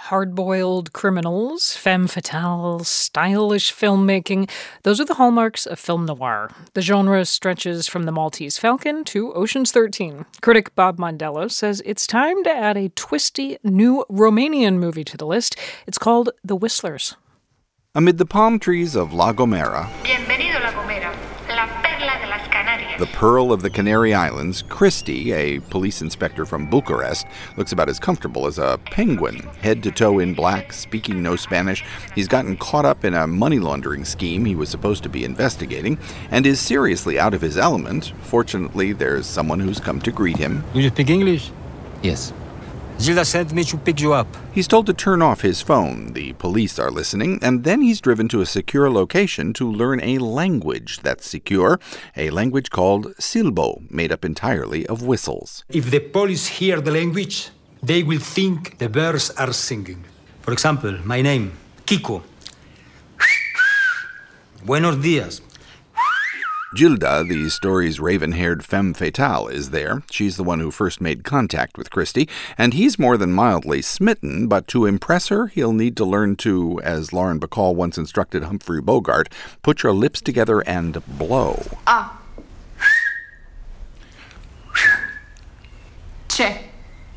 Hard-boiled criminals, femme fatale, stylish filmmaking. Those are the hallmarks of film noir. The genre stretches from The Maltese Falcon to Ocean's 13. Critic Bob Mondello says it's time to add a twisty new Romanian movie to the list. It's called The Whistlers. Amid the palm trees of La Gomera, Bienvenido La Gomera, la perla de las Canarias. the pearl of the Canary Islands, Christy, a police inspector from Bucharest, looks about as comfortable as a penguin. Head to toe in black, speaking no Spanish, he's gotten caught up in a money laundering scheme he was supposed to be investigating, and is seriously out of his element. Fortunately, there's someone who's come to greet him. Do you speak English? Yes. Gilda sent me to pick you up. He's told to turn off his phone. The police are listening, and then he's driven to a secure location to learn a language that's secure, a language called Silbo, made up entirely of whistles. If the police hear the language, they will think the birds are singing. For example, my name, Kiko. Buenos días. Gilda, the story's raven-haired femme fatale, is there. She's the one who first made contact with Christy, and he's more than mildly smitten, but to impress her, he'll need to learn to, as Lauren Bacall once instructed Humphrey Bogart, put your lips together and blow. Ah. Che.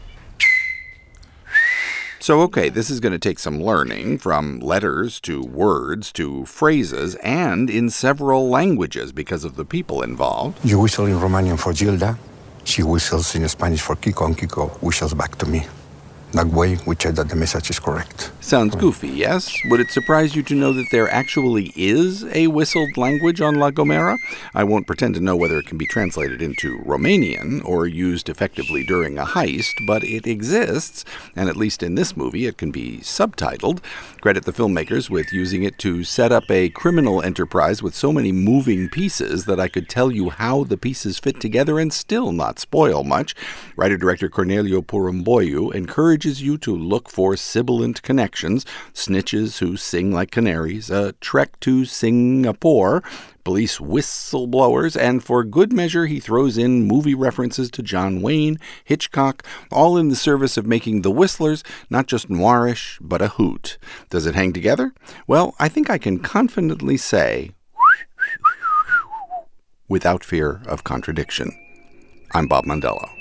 So, okay, this is going to take some learning, from letters to words to phrases, and in several languages because of the people involved. You whistle in Romanian for Gilda. She whistles in Spanish for Kiko, and Kiko whistles back to me. That way, we check that the message is correct. Sounds goofy, yes? Would it surprise you to know that there actually is a whistled language on La Gomera? I won't pretend to know whether it can be translated into Romanian or used effectively during a heist, but it exists, and at least in this movie it can be subtitled. Credit the filmmakers with using it to set up a criminal enterprise with so many moving pieces that I could tell you how the pieces fit together and still not spoil much. Writer-director Corneliu Porumboiu encourages you to look for sibilant connections, snitches who sing like canaries, a trek to Singapore, police whistleblowers, and for good measure he throws in movie references to John Wayne, Hitchcock, all in the service of making The Whistlers not just noirish, but a hoot. Does it hang together? Well, I think I can confidently say, without fear of contradiction. I'm Bob Mondello.